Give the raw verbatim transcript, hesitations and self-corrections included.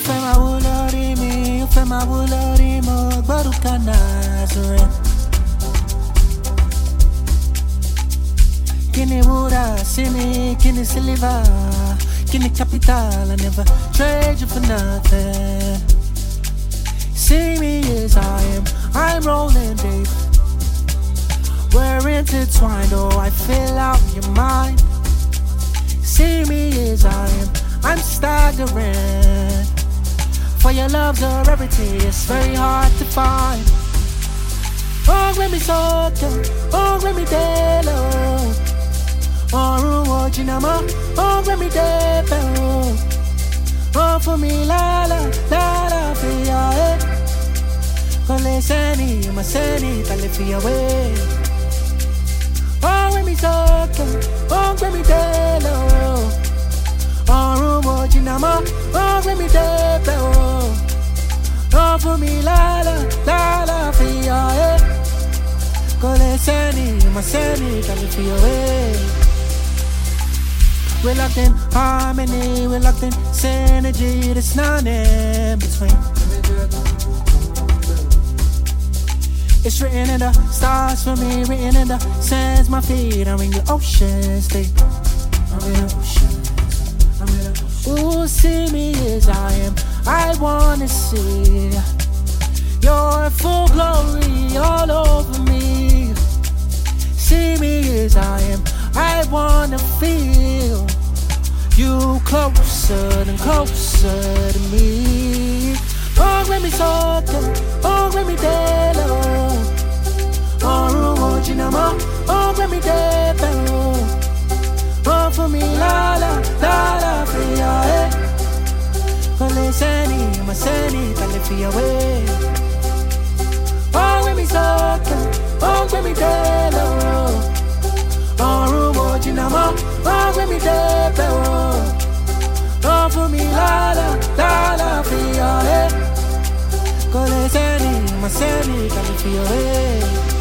fẹ́ máa wú lórí mi, ó fẹ́ máa wú lórí mo gbórúkọ Nazareth. Kini wúrà sí mi, kini silver, kini capital, I never trade you for nothing. See me as I am, I'm rolling deep. We're intertwined, oh I fill out your mind. See me as I am, I'm staggering. For your love's a rarity, it's very hard to find. Oh, let me soak it, oh, let me delo. Oh, oh, Jinama, oh, let me delo. Oh, for me, la la, la la, for your head. Cole seni, ma seni, tale for your way. Oh, let me soak it, oh, let me delo. Oh, oh, Jinama, oh, let me delo. Oh, for me, la la, la la, for your head. Cole seni, ma seni, tale for your way. We're locked in harmony, we're locked in synergy, there's none in between. It's written in the stars for me, written in the sands, my feet are in your ocean state. I'm in the ocean, I'm in the ocean. Ooh, see me as I am, I wanna see your full glory all over me. See me as I am, I wanna feel you closer and closer to me. Oh, let me soak it, oh, let me delo. Oh, oh, Jinama, oh, let me delo. Oh, for me, la la, la la, for your head. Cole seni, ma seni, tale for your way. Oh, let me soak it, oh, let me delo. Oh, oh, Jinama, oh, let me delo. Oh, for me, la la, la la, for your head. Cole seni, ma seni, tale for your way.